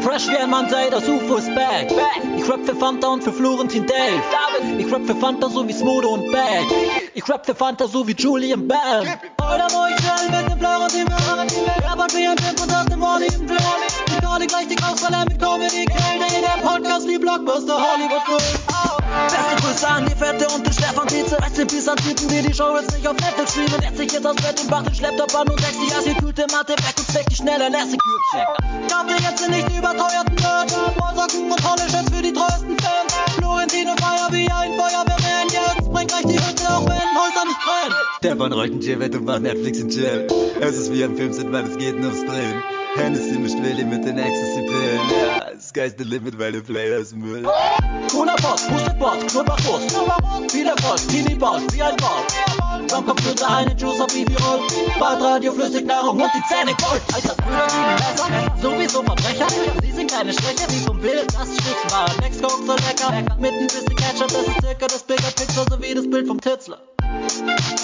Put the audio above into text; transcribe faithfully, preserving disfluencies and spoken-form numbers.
Fresh wie ein Monday, das U F O ist back. Ich rap für Fanta und für Florentin Dave. Ich rap für Fanta so wie Smodo und Bag. Ich rap für Fanta so wie Julian Bam. Heute wo ich schnell mit dem Florentin will. Rappert wie ein Pimp und aus dem Wally im Drill. Ich call gleich die Ausfälle mit Comedy Kill. Der der Podcast wie Blockbuster Hollywood Film. Beste Grüße an die Fette und den Stefan Tietze. Rest in Peace an Typen, die die Show jetzt nicht auf Netflix streamen. Setz sich jetzt aus Bett und macht den Schlepptop an und sechs die assikühlte Matte weg und steckt die schneller Lässigürkchen. Kauf dir jetzt den nicht überteuerten Merch. Wollsocken und tolle Shirts für die treuesten Fans. Florentine Feier wie ein Feuerwehrman. Jetzt bringt gleich die Hütte, auch wenn Häuser nicht brennen. Stefan rollt ein Chill-Bett und macht Netflix und Chill. Es ist wie ein Film, sind, weil es geht nur aufs Brillen. Hennessy mischt Willi mit den Ecstasy-Pillen. Ja, sky's the limit, weil der Player ist Müll. Cooler Boss, Boosted Boss, Knubberfuß. Viel Erfolg, Teenie Ball, wie ein Ball. Dann kommt Flöte eine Juice auf Bibi-Roll. Badradio, Flüssignahrung und die Zähne Gold. Alter, Brüder lieben Messer, sowieso Verbrecher. Die sind keine Schwäche, wie vom Bild, das Stück war. Next Coke so lecker, mit ein bisschen Ketchup, das ist circa das Bigger Picture, so wie das Bild vom Titzler.